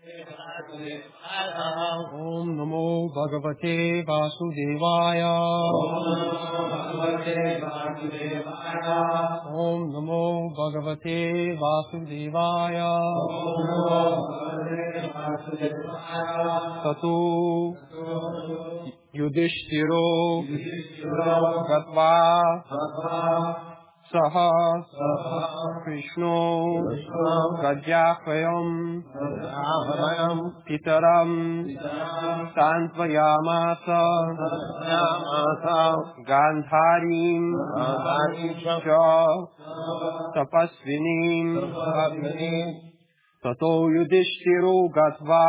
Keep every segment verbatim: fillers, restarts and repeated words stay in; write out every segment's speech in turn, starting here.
Om Namo Bhagavate Vasudevaya. Om Namo Bhagavate Vasudevaya. Tato Yudhishthiro Gatva Saha Krishno Gajyahvayam Pitaram Santvayamasa Gandharim Cha Tapasvinim Tato Yudhishthiro Gatva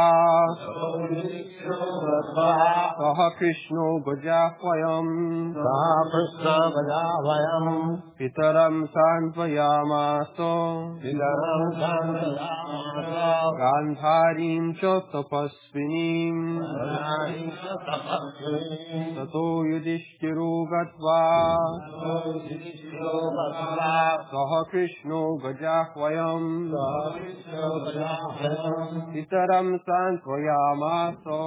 Saha Krishno Gajyahvayam Pitaram Santvayamasa Gandharim Cha Tapasvinim Tato Yudhishthiro Gatva Saha Krishno Gajyahvayam Pitaram Santvayamasa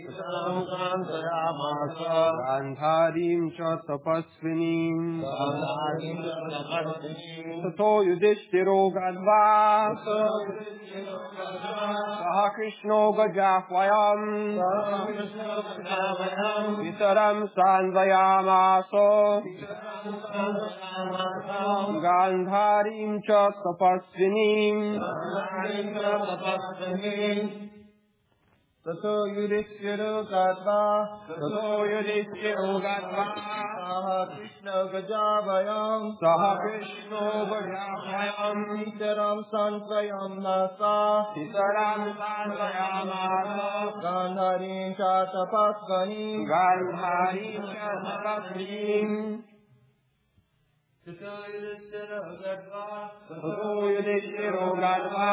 Gandharim Cha Tapasvinim Tato Yudhishthiro Gatva Saha Krishno Gajyahvayam Pitaram Santvayamasa Gandharim Cha Tapasvinim Tato Yudhishthiro Gatva Tato Yudhishthiro Gatva Saha Krishno Gajyahvayam Saha Krishno Gajyahvayam Pitaram Santvayamasa Pitaram Santvayamasa Gandharim Cha Tapasvinim Gandharim Cha Tapasvinim Tato Yudhishthiro Gatva Tato Yudhishthiro Gatva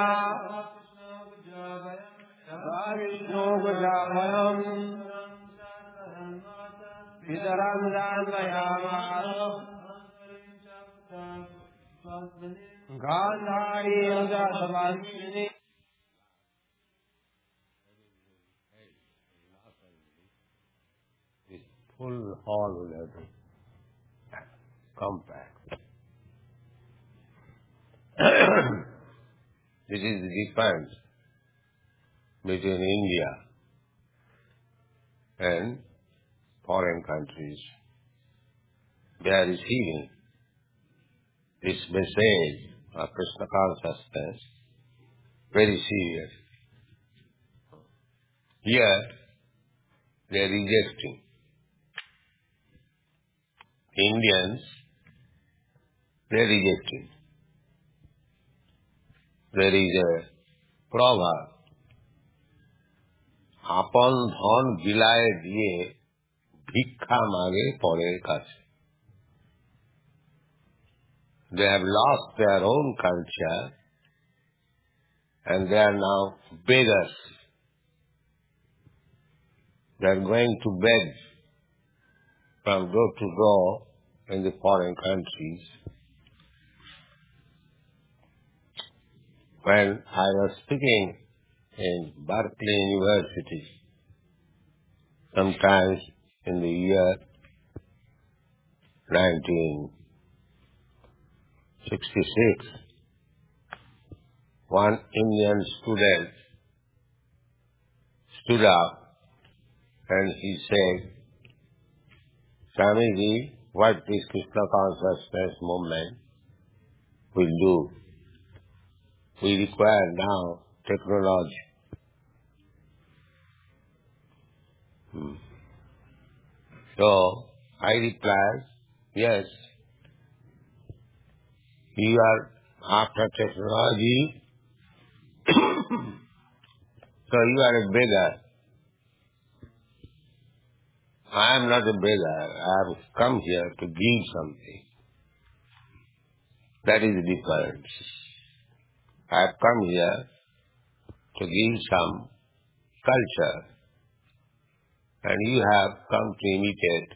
Saha Krishno Gajyahvayam Pitaram Santvayamasa Gandharim Cha Tapasvinim. This full hall will have to come back. This is the difference between India and foreign countries. They are receiving this message of Krishna consciousness very serious. Here they are rejecting. Indians, they are rejecting. There is a proverb, আপন ধন বিলায় দিয়ে ভিক্ষা মাগে পরের কাছে. They have lost their own culture and they are now beggars. They are going to beg from door to door in the foreign countries. When I was speaking in Berkeley University, sometimes in the year nineteen sixty-six, one Indian student stood up and he said, Swamiji, what this Krishna consciousness movement will do? We require now technology. Hmm. So I replied, yes, you are after technology, so you are a beggar. I am not a beggar. I have come here to give something. That is the difference. I have come here to give some culture, and you have come to imitate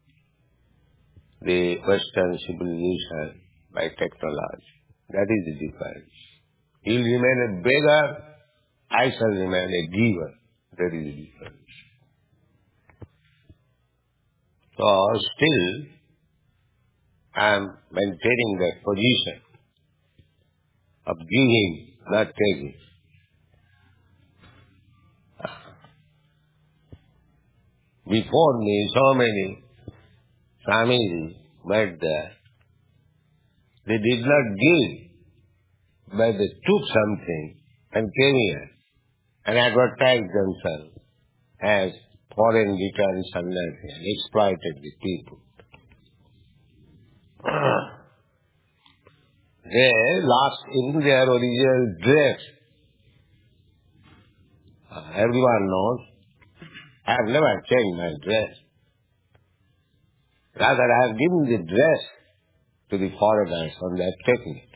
the Western civilization by technology. That is the difference. You will remain a beggar I shall remain a giver. That is the difference. So still I am maintaining that position of giving, not taking. Before me, so many families met there. They did not give, but they took something and came here and advertised themselves as foreign returned sannyasi and exploited the people. They lost even their original dress. Uh, everyone knows. I have never changed my dress. Rather, I have given the dress to the foreigners and they have taken it.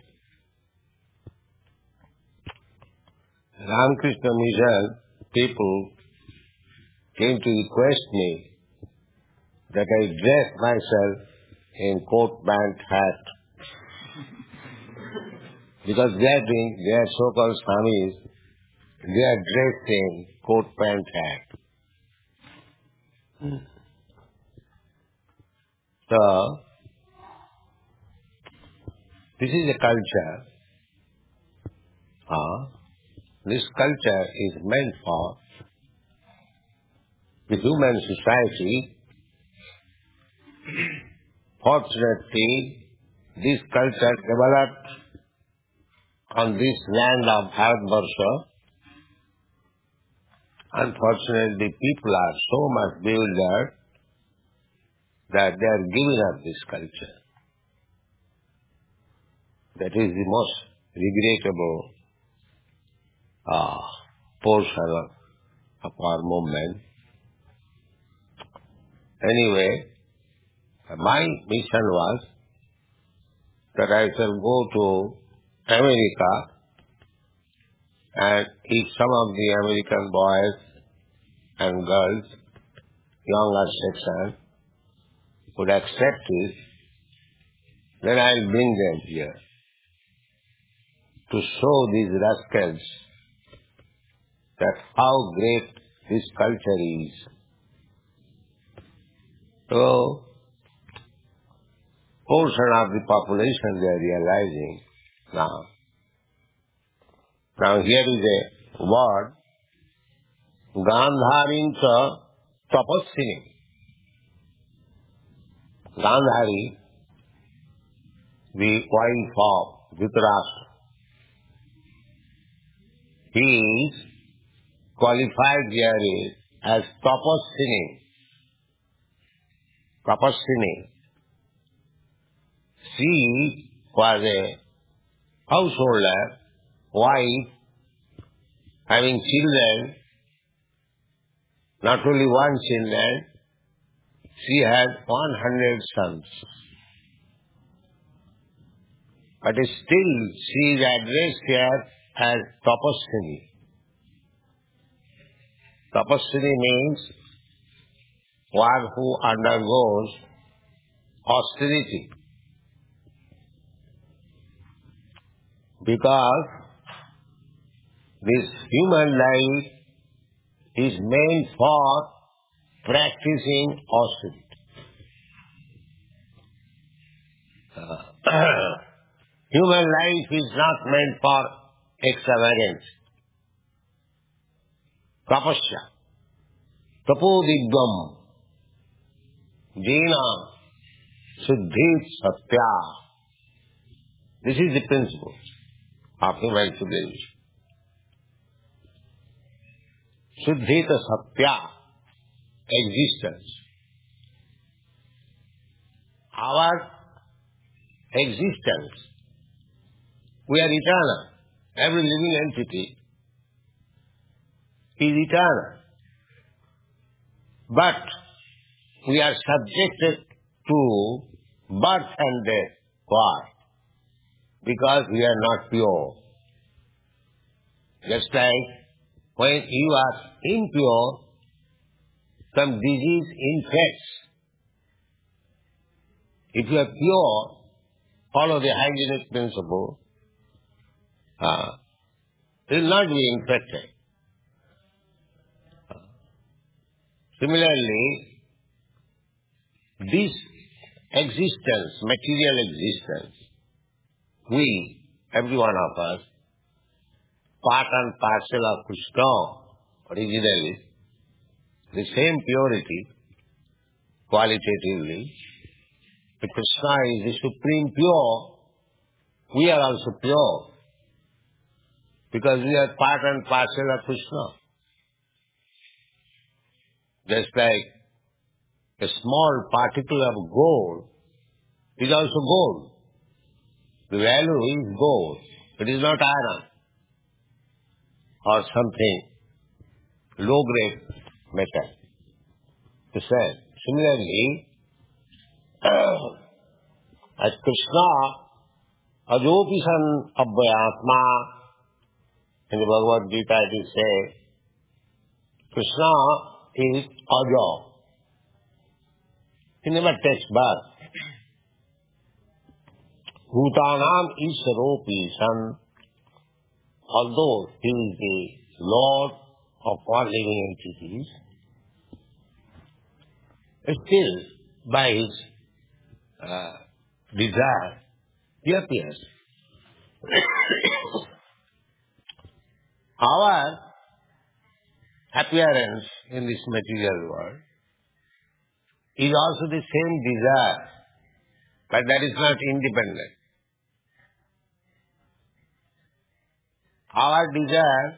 Ramakrishna Mission people came to request me that I dress myself in coat, pant, hat. Because they are doing, they are so-called Swamis, they are dressed in coat, pant, hat. So, this is a culture. Uh, this culture is meant for the human society. Fortunately, this culture developed on this land of Bharatvarsha. Unfortunately, people are so much bewildered that they are giving up this culture. That is the most regrettable uh, portion of, of our movement. Anyway, my mission was that I shall go to America and if some of the American boys and girls, younger section, would accept it, then I'll bring them here to show these rascals that how great this culture is. So, portion of the population they are realizing now. Now here is a word, Gandharincha Tapassini. Gandhari, the wife of Dhritarashtra, he is qualified here as Tapassini. Tapassini. She was a householder, wife, having children, not only one children, she had one hundred sons. But still she is addressed here as Tapassini. Tapassini means one who undergoes austerity. Because this human life is meant for practicing austerity. Uh, human life is not meant for extravagance. Tapasya, tapodidvam, jena, siddhit satya. This is the principle of human civilization. Siddhita satya, existence. Our existence, we are eternal. Every living entity is eternal. But we are subjected to birth and death. Why? Because we are not pure. Just like when you are impure, some disease infects. If you are pure, follow the hygienic principle, uh, you will not be infected. Similarly, this existence, material existence, we, every one of us, part and parcel of Krishna, originally, the same purity, qualitatively. The Krishna is the supreme pure. We are also pure, because we are part and parcel of Krishna. Just like a small particle of gold is also gold. The value is gold. It is not iron or something low-grade metal. The same. Similarly, as Krishna, ajopi san abhyatma, in the Bhagavad Gita it is said, Krishna is aja. He never takes birth. Bhutanam Iswaropi san, although he is the Lord of all living entities, still by his uh, desire he appears. Our appearance in this material world is also the same desire, but that is not independent. Our desire,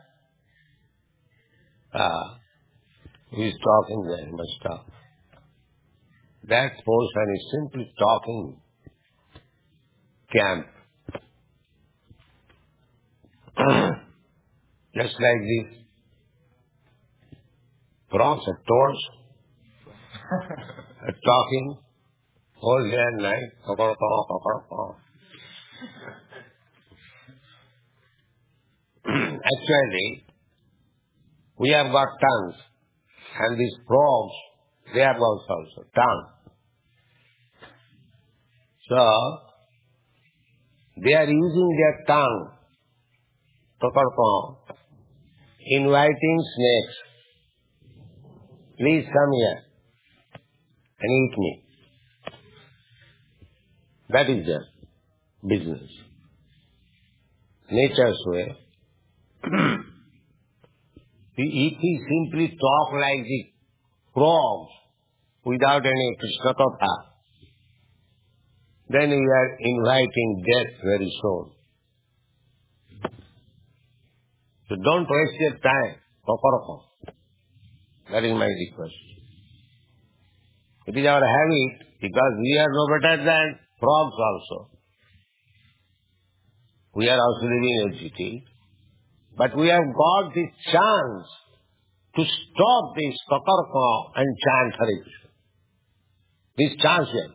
ah, who is talking very much talk. That person is simply talking camp. Just like this. Frogs are toads are talking all day and night. Actually, we have got tongues, and these frogs, they have got also tongue. So, they are using their tongue, inviting snakes. Please come here and eat me. That is their business. Nature's way. If we simply talk like the frogs without any Krishna Katha, then we are inviting death very soon. So don't waste your time. That is my request. It is our habit, because we are no better than frogs also. We are also living entities. But we have got the chance to stop this kakarka and chant Hare Krishna. This chance here.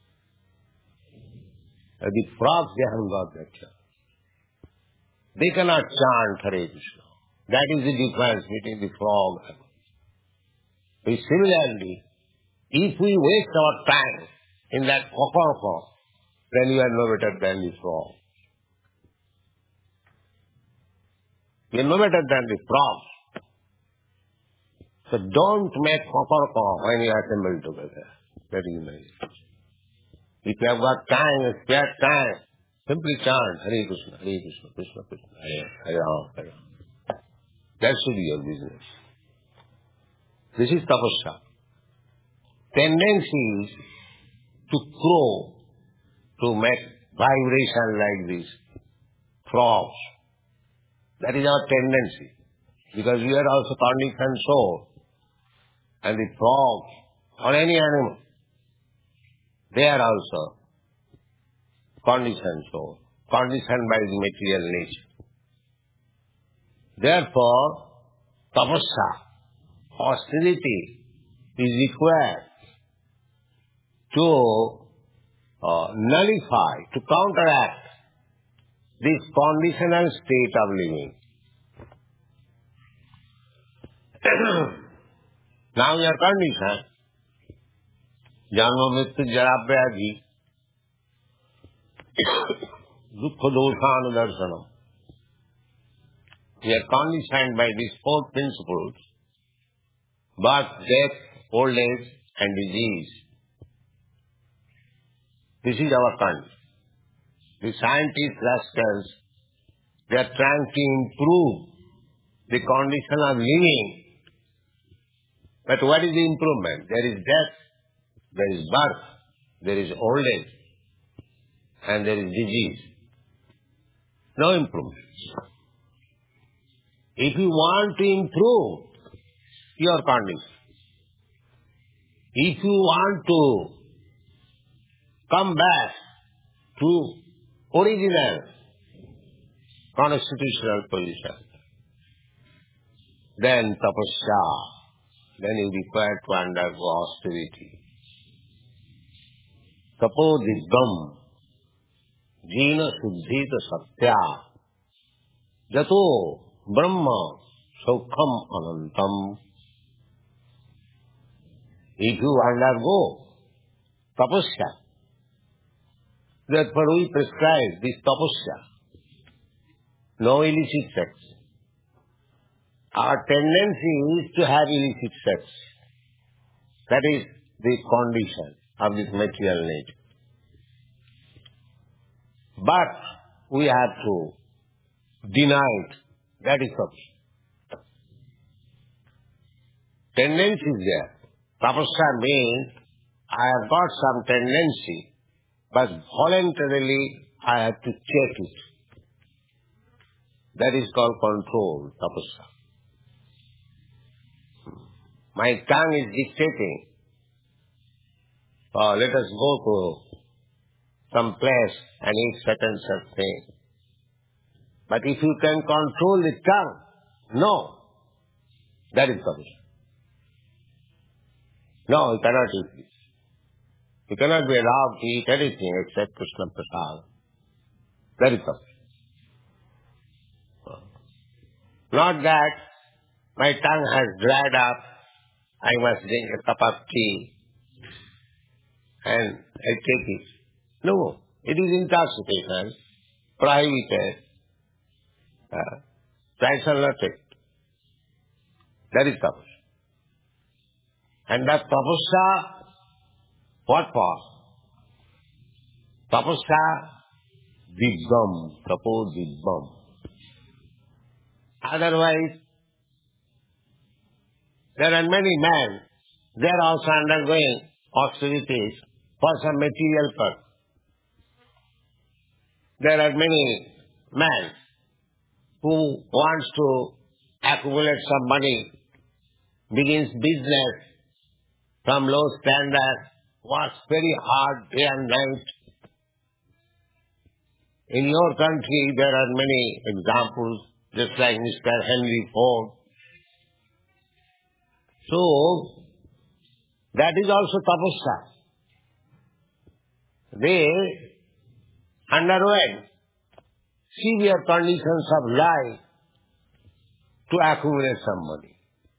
The frogs, they haven't got that chance. They cannot chant Hare Krishna. That is the difference between the frog and us. Similarly, if we waste our time in that kakarka, then we are no better than the frog. We are no better than the frogs. So don't make kakarka when you assemble together. That is my request. If you have got time, spare time, simply chant Hare Krishna, Hare Krishna, Krishna Krishna, Hare Hare Ram, Hare Ram. That should be your business. This is tapasya. Tendency is to crow, to make vibration like this, frogs. That is our tendency. Because we are also conditioned soul. And the frogs, or any animal, they are also conditioned soul, conditioned by the material nature. Therefore, tapasya, austerity, is required to uh, nullify, to counteract this conditional state of living. Now we are conditioned. Janma mrityu jara vyadhi dukkha doshanudarshanam. We are conditioned by these four principles: birth, death, old age and disease. This is our country. The scientists, rascals, they are trying to improve the condition of living. But what is the improvement? There is death, there is birth, there is old age, and there is disease. No improvement. If you want to improve your condition, if you want to come back to original constitutional position, then tapasya, then you require to undergo austerity. Tapodiddham, jina suddhita satya, jato brahma saukham anantam. If you undergo tapasya, therefore we prescribe this tapasya. No illicit sex. Our tendency is to have illicit sex. That is the condition of this material nature. But we have to deny it. That is okay. Tendency is there. Tapasya means I have got some tendency, but voluntarily I have to check it. That is called control, tapasya. My tongue is dictating. Oh, let us go to some place and eat certain such thing. But if you can control the tongue, no. That is tapasya. No, you cannot eat this. You cannot be allowed to eat anything except Krishna Prasad. That is tapasya. Not that my tongue has dried up, I must drink a cup of tea and I take it. No, it is intoxication, prohibited. Uh, I shall not take it. That is tapasya. And that tapasya, what for? Tapasya dibbam, tapo dibbam. Otherwise, there are many men, they are also undergoing austerities for some material purpose. There are many men who wants to accumulate some money, begins business from low standard, works very hard day and night. In your country, there are many examples, just like Mister Henry Ford. So, that is also tapasya. They underwent severe conditions of life to accumulate some money.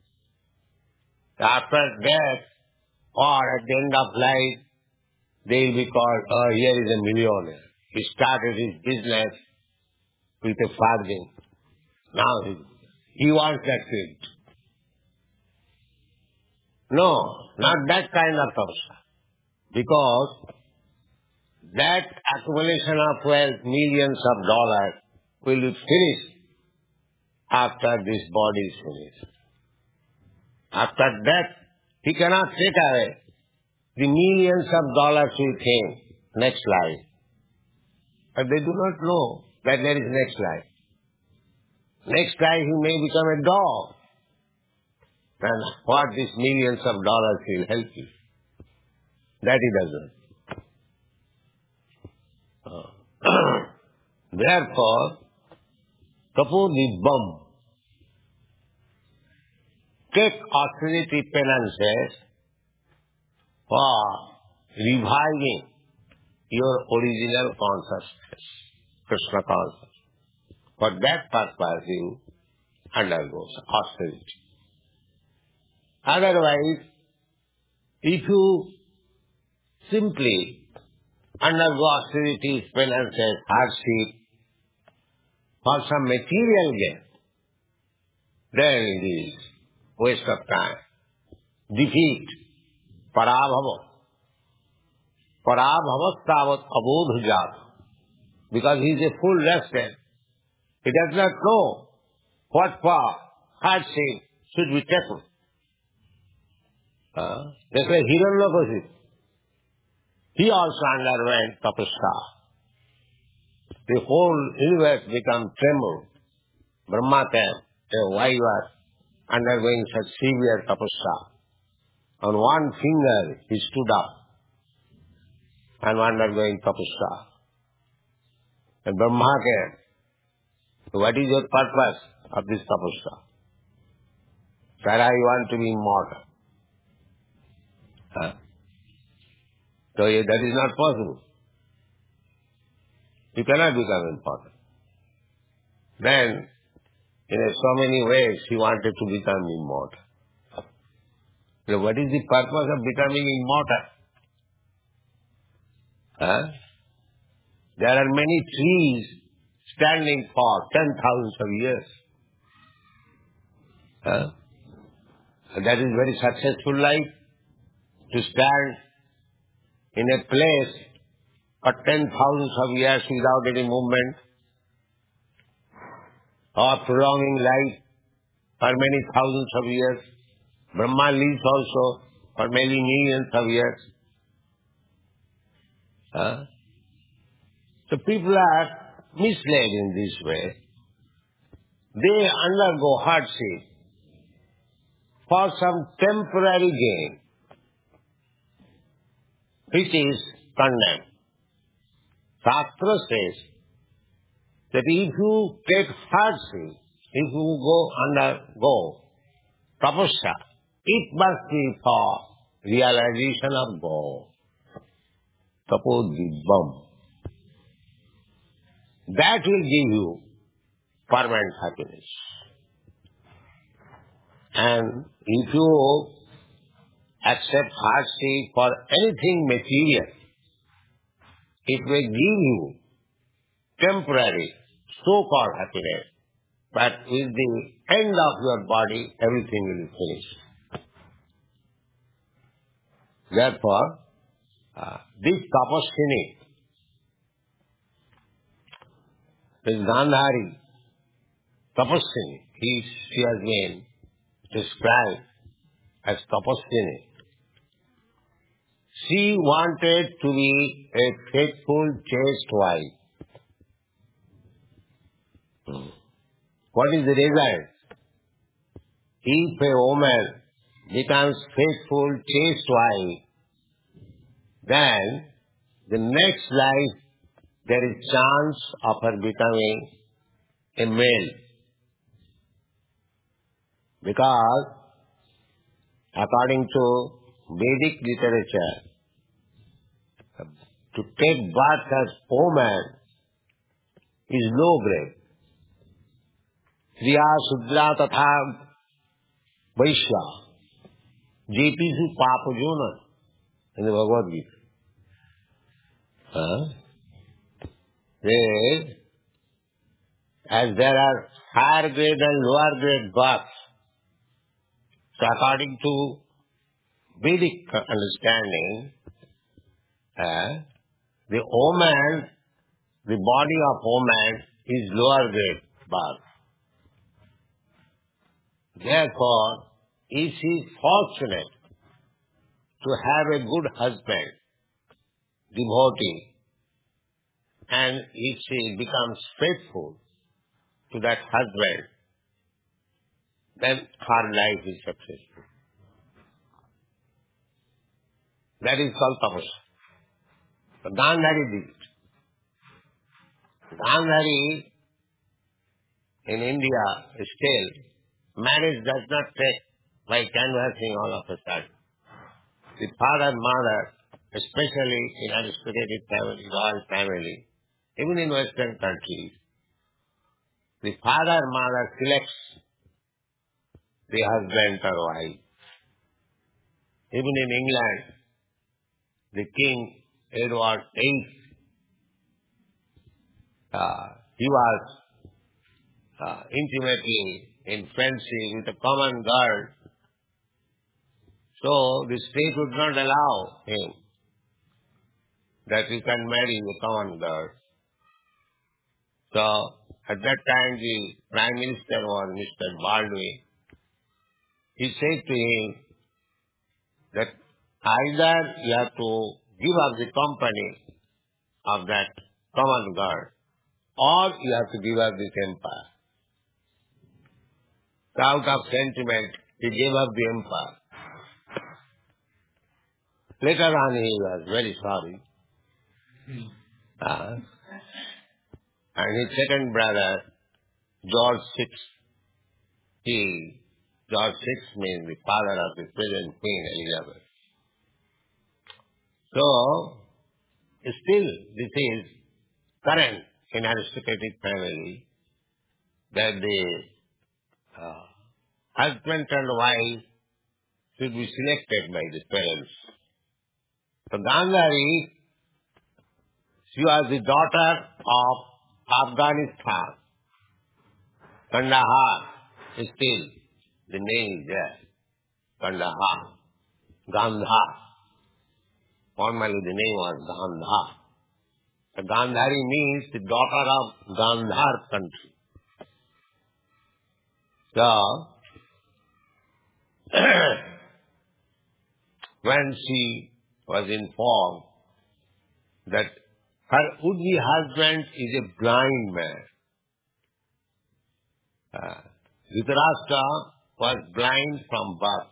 After death or at the end of life, they will be called, oh, here is a millionaire. He started his business with a farthing. Now he, he wants that field. No, not that kind of tapasya. Because that accumulation of wealth, millions of dollars, will be finished after this body is finished. After that, he cannot take away the millions of dollars with him next life. But they do not know that there is next life. Next life he may become a dog. And what these millions of dollars will help you? That he doesn't. Uh, Therefore, tapodibbam. Take austerity penances for reviving your original consciousness, Krishna consciousness. For that purpose you undergo austerity. Otherwise, if you simply undergo austerities, penances, hardship for some material gain, then it is waste of time, defeat. parabhava. Parabhavastavat abodhujat. Because he is a full rested. He does not know what for hardship should be taken. Uh, that's why Hiranyakashipu, he also underwent tapasya. The whole universe became tremble. Brahma came, saying, why you are undergoing such severe tapasya? On one finger he stood up and undergoing tapasya. And Brahma came, what is your purpose of this tapasya? Said, I want to be immortal. Huh? So that is not possible. You cannot become immortal. Then, in so many ways, he wanted to become immortal. So what is the purpose of becoming immortal? Huh? There are many trees standing for ten thousands of years. Huh? And that is very successful life, to stand in a place for ten thousands of years without any movement, or prolonging life for many thousands of years. Brahma lives also for many millions of years. Huh? So people are misled in this way. They undergo hardship for some temporary gain, which is condemned. Shastra says that if you take hardship, if you go undergo tapasya, it must be for realization of God. Tapodibam. That will give you permanent happiness. And if you accept hardship for anything material, it may give you temporary, so-called happiness, but with the end of your body, everything will be finished. Therefore, uh, this tapaswini, this Gandhari, tapaswini, he, she has been described as tapaswini. She wanted to be a faithful, chaste wife. What is the result? If a woman becomes faithful, chaste wife, then the next life there is chance of her becoming a male. Because according to Vedic literature, to take birth as woman is low grade. Kriya Sudra Tatha Vaishya Jepisu Papajona in the Bhagavad Gita. Huh? They, as there are higher grade and lower grade births, so according to Vedic understanding, uh, the woman, the body of woman is lower grade birth. Therefore, if she is fortunate to have a good husband, devotee, and if she becomes faithful to that husband, then her life is successful. That is called tapasya. So Gandhari did it. Gandhari in India still, marriage does not take by canvassing all of a sudden. The father, mother, especially in aristocratic family, royal family, even in Western countries, the father, mother selects the husband or wife. Even in England, the King Edward the eighth, uh, he was uh, intimately in friendship with a common girl. So the state would not allow him that you can marry the common girl. So at that time the Prime Minister was Mister Baldwin. He said to him that either you have to give up the company of that common girl or you have to give up this empire. So out of sentiment, he gave up the empire. Later on he was very sorry. Uh, and his second brother, George the Sixth, he, George the Sixth means the father of the present Queen Elizabeth. So, still this is current in aristocratic family that the uh, husband and wife should be selected by the parents. So Gandhari, she was the daughter of Afghanistan. Kandahar, still the name is there. Kandahar. Gandhar. Formerly the name was Gandhar. So Gandhari means the daughter of Gandhar country. So, when she was informed that her would-be husband is a blind man, uh, Dhritarashtra was blind from birth.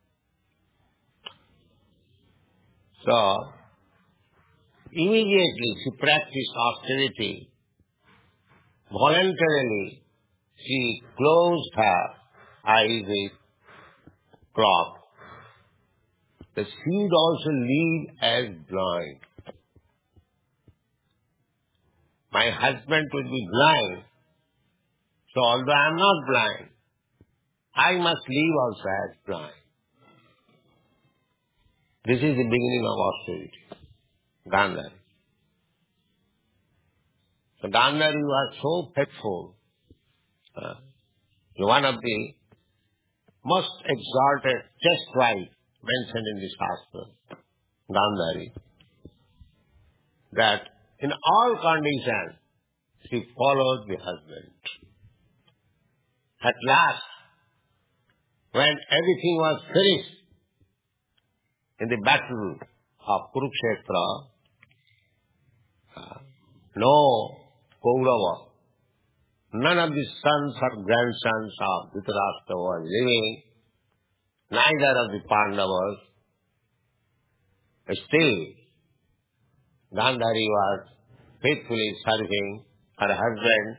So, immediately she practiced austerity. Voluntarily, she closed her eyes with cloth. That she would also live as blind. My husband would be blind, so although I am not blind, I must live also as blind. This is the beginning of austerity. Gandhari. So Gandhari was so faithful. Uh, one of the most exalted, just wife mentioned in this Shastra, Gandhari, that in all conditions she followed the husband. At last, when everything was finished in the battle of Kurukshetra, uh, no Kaurava, none of the sons or grandsons of Dhritarashtra were living, neither of the Pandavas. Still, Gandhari was faithfully serving her husband,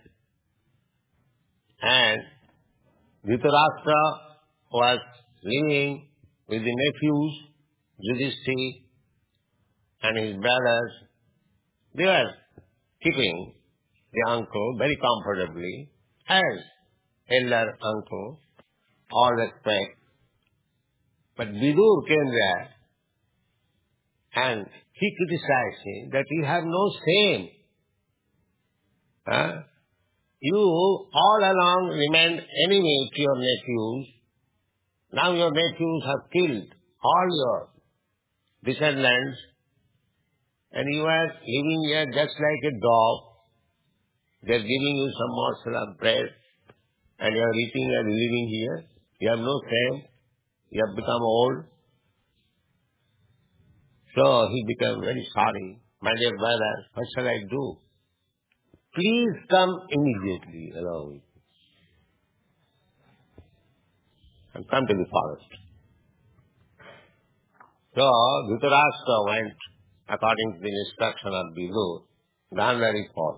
and Dhritarashtra was living with the nephews, Yudhishthira and his brothers. They were keeping the uncle very comfortably as elder uncle, all respect. But Vidur came there and he criticized him that you have no shame. Huh? You all along remained enemy to your nephews. Now your nephews have killed all your descendants and you are living here just like a dog. They are giving you some morsel of bread and you are eating and living here. You have no shame. You have become old. So he became very sorry. My dear brother, what shall I do? Please come immediately along with me and come to the forest. So Dhritarashtra went according to the instruction of Vidur. Gandhari followed.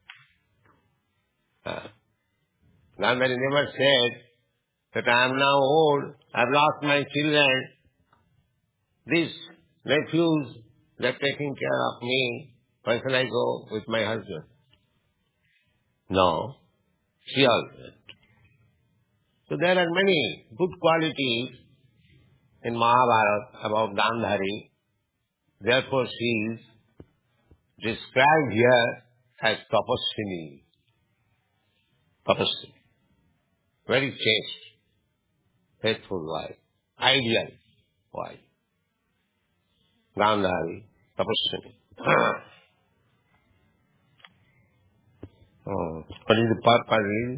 Uh, Gandhari never said that I am now old, I have lost my children. These nephews, they are taking care of me. Where shall I go with my husband? No, she also went. So there are many good qualities in Mahabharata about Gandhari. Therefore she is described here as Tapaswini. Tapaswini. Very chaste, faithful wife. Ideal. Why? Gandhari, Tapaswini. Oh, what is the part part read?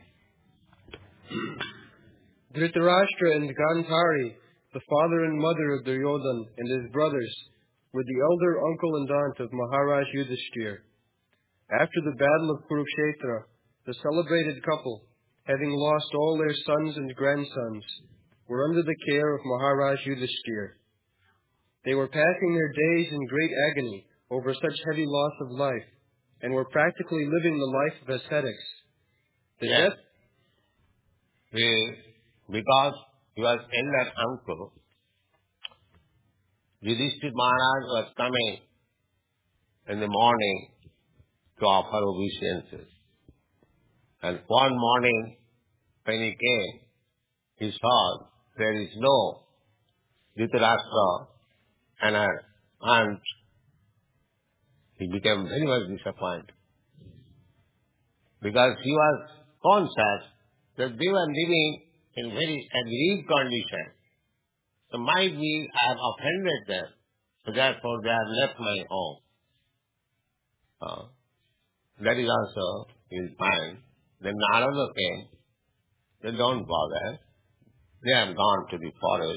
Dhritarashtra and Gandhari, the father and mother of Duryodhana and his brothers, were the elder uncle and aunt of Maharaj Yudhishthira. After the battle of Kurukshetra, the celebrated couple, having lost all their sons and grandsons, were under the care of Maharaj Yudhishthira. They were passing their days in great agony over such heavy loss of life, and were practically living the life of ascetics. The Yes. death We, because he was elder uncle, Yudhishthira Maharaj was coming in the morning to offer obeisances. And one morning, when he came, he saw there is no Dhritarashtra and her aunt. He became very much disappointed because he was conscious that they were living in very aggrieved condition. So might be I have offended them, so therefore they have left my home. Uh, that is also his mind. Then Narada came. They don't bother. They have gone to the forest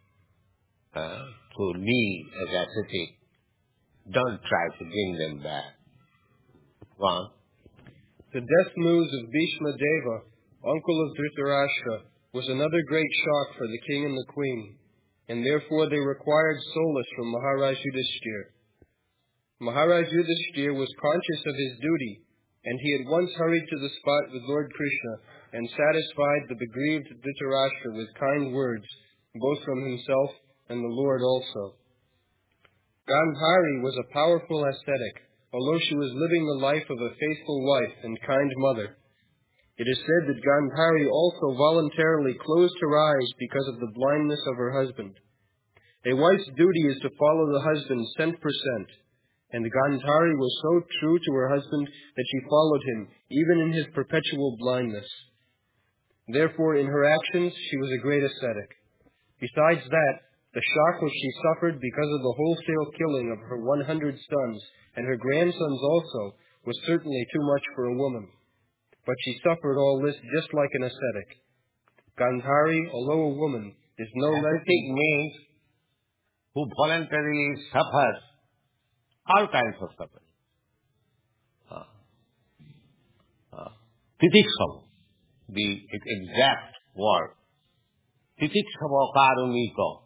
uh, to live as ascetic. Don't try to bring them back. Go on. The death news of Bhishma Deva, uncle of Dhritarashtra, was another great shock for the king and the queen, and therefore they required solace from Maharaj Yudhishthira. Maharaj Yudhishthira was conscious of his duty, and he at once hurried to the spot with Lord Krishna and satisfied the begrieved Dhritarashtra with kind words, both from himself and the Lord also. Gandhari was a powerful ascetic, although she was living the life of a faithful wife and kind mother. It is said that Gandhari also voluntarily closed her eyes because of the blindness of her husband. A wife's duty is to follow the husband cent per cent, and Gandhari was so true to her husband that she followed him even in his perpetual blindness. Therefore, in her actions, she was a great ascetic. Besides that, the shock which she suffered because of the wholesale killing of her one hundred sons and her grandsons also was certainly too much for a woman. But she suffered all this just like an ascetic. Gandhari, although a woman, is no less... Ascetic means who voluntarily suffers all kinds of suffering. Uh, uh, Titikshava, the exact word. Titikshava karuniko.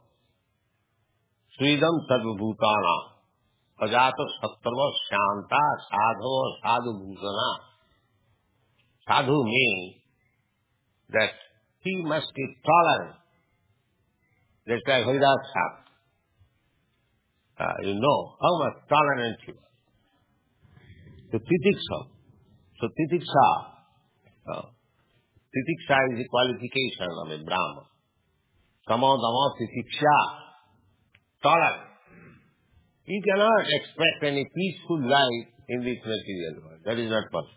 Sridam sarvabhutana. Ajato sattarva shanta sadho sadhu bhutana. Sadhu means that he must be tolerant. That's like Haridas Thakur. Uh, you know how much tolerant he was. So Titiksa. So Titiksa. Uh, Titiksa is the qualification of a Brahma. Samo damo Titiksha. Tolerant. He cannot expect any peaceful life in this material world. That is not possible.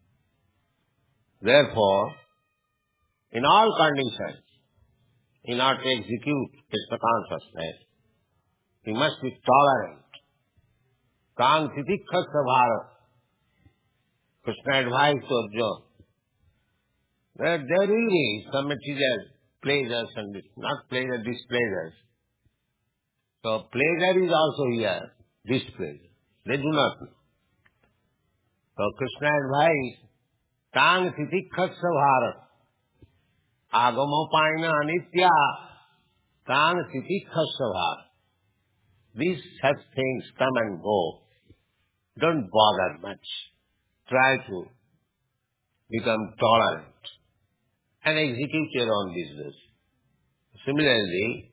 Therefore, in all conditions, in order to execute Krishna consciousness, he must be tolerant. Kang titikkhasya bharat. Krishna advised to Arjuna that there will be some material pleasures and not pleasure, displeasures. So pleasure is also here, displeasure. They do not know. So Krishna advised, Tang titikkhasya bharat. Agamapaina anitya. Tang titikkhasya bharat. These such things come and go. Don't bother much. Try to become tolerant and execute your own business. Similarly,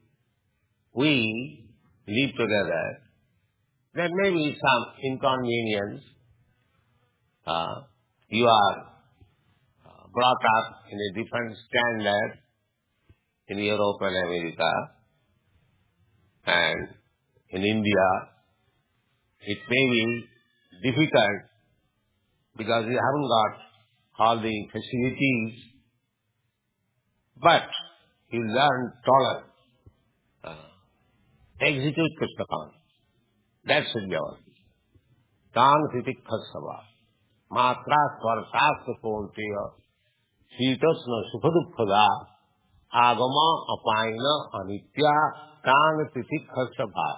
we live together. There may be some inconvenience. Uh, you are uh, brought up in a different standard in Europe and America, and in India, it may be difficult because we haven't got all the facilities, but you learn tolerance. Uh, Execute Krishna consciousness. That should be our thing. Tang titikkhasava. Matra swarsasya konteya. Shitasna sukhadukkada. Agama apaina anitya. Tang titikkhasava.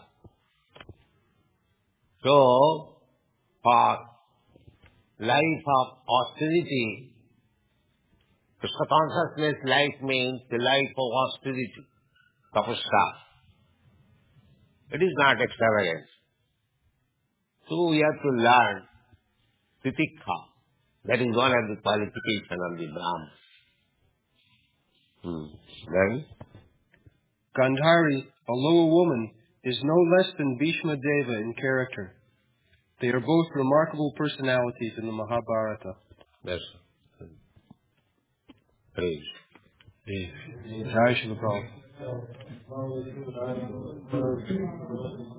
So, for life of austerity, Krishna consciousness life means the life of austerity, tapasya. It is not extravagance. So we have to learn titikha. That is one of the qualifications of the Brahma. Hmm. Then? Gandhari, although a woman, is no less than Bhishma Deva in character. They are both remarkable personalities in the Mahabharata. Yes. Praise. Jai Shri Prabhupada.